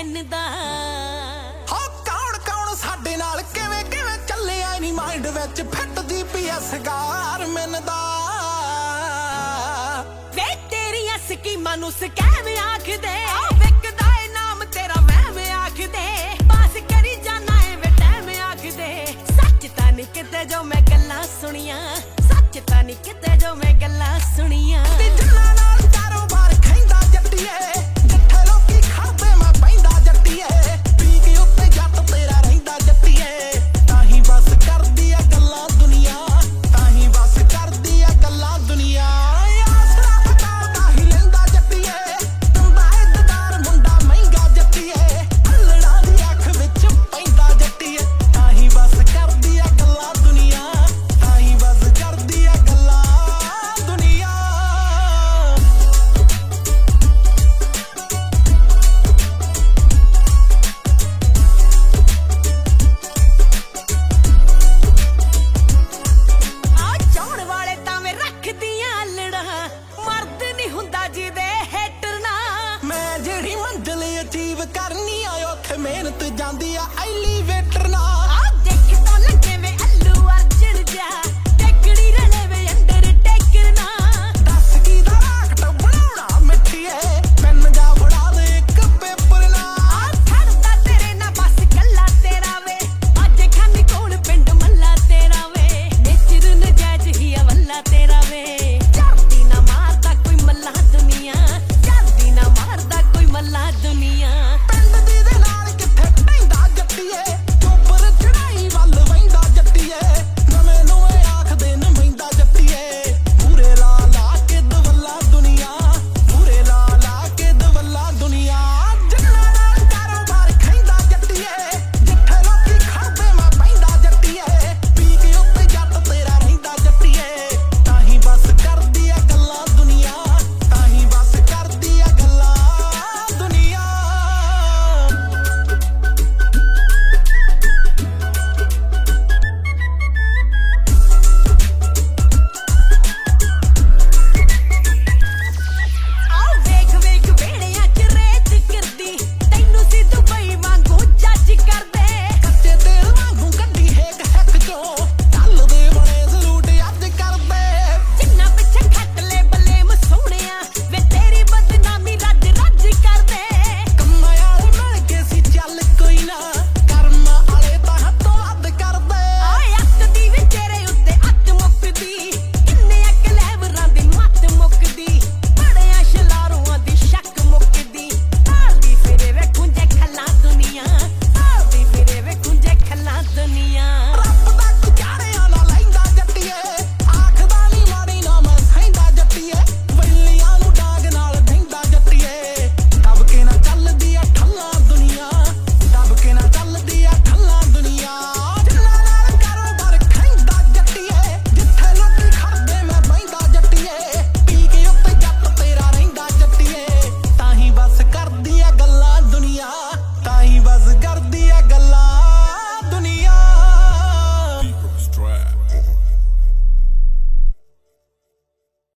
ਦਾ ਹੋ ਕੌਣ ਕੌਣ ਸਾਡੇ ਨਾਲ ਕਿਵੇਂ ਕਿਵੇਂ ਚੱਲਿਆ ਨੀ ਮਾਈਂਡ ਵਿੱਚ ਫਿੱਟ GPS ਗਾਰਮਿਨ ਦਾ ਵੇ ਤੇਰੀਆਂ ਸਕੀਮਾਂ ਨੂੰ ਸਕੈਮ ਆਖਦੇ ਵਿਕਦਾ ਏ ਨਾਮ ਤੇਰਾ ਵਹਿਮ ਆਖਦੇ ਬਸ ਕਰੀ ਜਾਣਾ ਏ ਵੇ ਟਾਈਮ ਆਖਦੇ ਸੱਚ ਤਾਂ ਨੀ ਕਿਤੇ ਜੋ ਮੈਂ ਗੱਲਾਂ ਸੁਣੀਆਂ ਸੱਚ ਤਾਂ ਨੀ ਕਿਤੇ ਜੋ ਮੈਂ ਗੱਲਾਂ ਸੁਣੀਆਂ ਤੇ ਜਿੰਨਾਂ ਨਾਲ ਕਾਰੋਬਾਰ ਖੈਂਦਾ ਜੱਟੀਏ ਜਿੱਥੇ ਲੋਕੀ ਖੜਦੇ ਮੈਂ ਪੈਂਦਾ ਜੱਟੀਏ ਪੀ ਕੇ ਉੱਤੇ ਜੱਟ ਤੇਰਾ ਰਹਿੰਦਾ ਜੱਟੀਏ ਤਾਂ ਹੀ ਬਸ ਕਰਦੀ ਆ ਗੱਲਾਂ ਦੁਨੀਆ ਤਾਂ ਹੀ ਬਸ ਕਰਦੀ ਆ ਗੱਲਾਂ ਦੁਨੀਆ ਆਸਰਾ ਪਕਾਉਂਦਾ ਹੀ ਲੈਂਦਾ ਜੱਟੀਏ ਤੁੰਦਾ ਇੱਜ਼ਤਦਾਰ ਮੁੰਡਾ ਮਹਿੰਗਾ ਜੱਟੀਏ ਅਲੜਾ ਦੀ ਅੱਖ ਵਿੱਚ ਪੈਂਦਾ ਜੱਟੀਏ ਤਾਂ ਹੀ ਬਸ ਕਰਦੀ ਆ ਗੱਲਾਂ ਦੁਨੀਆ ਤਾਂ ਹੀ ਬਸ ਕਰਦੀ ਆ ਗੱਲਾਂ ਦੁਨੀਆ ਆ ਚਾਉਣ ਵਾਲੇ ਤਾਂ ਮੈਂ ਰੱਖਦੀਆਂ ਲੜਾ ਮਰਦ ਨਹੀਂ ਹੁੰਦਾ ਜਿਹਦੇ ਹੇਟਰ ਨਾ ਮੈਂ ਜਿਹੜੀ ਮੰਜ਼ਿਲ ਅਚੀਵ ਕਰਨੀ ਆ ਉੱਥੇ ਮਿਹਨਤ ਜਾਂਦੀ ਆ